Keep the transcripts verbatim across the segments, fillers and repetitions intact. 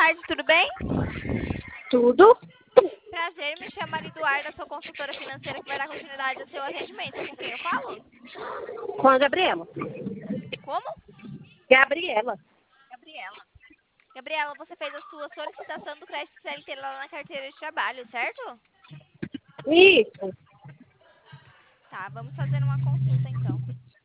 tarde, tudo bem? Tudo? Prazer, me chamo Eduarda, sou consultora financeira que vai dar continuidade ao seu atendimento. Com quem eu falo? Com a Gabriela. Como? Gabriela. Gabriela. Gabriela, você fez a sua solicitação do crédito C L T lá na carteira de trabalho, certo? Isso. Tá, vamos fazer uma consulta então.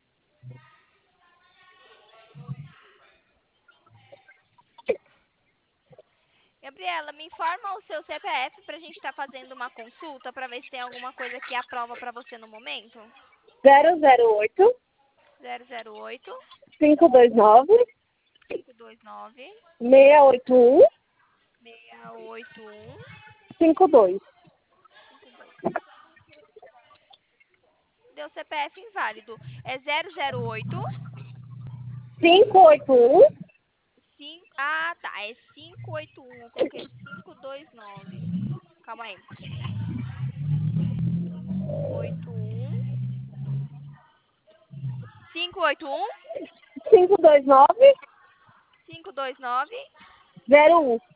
Gabriela, me informa o seu C P F pra gente estar fazendo uma consulta pra ver se tem alguma coisa que aprova pra você no momento. zero zero oito, zero zero oito, cinco dois nove, cinco dois nove, seis oito um, seis oito um, cinco dois. cinco dois. Deu C P F inválido. É zero zero oito, cinco oito um, cinco... Ah, tá. É cinco oito um. Eu coloquei cinco dois nove. Calma aí. oito um. cinco oito um, cinco dois nove, cinco dois nove, zero um.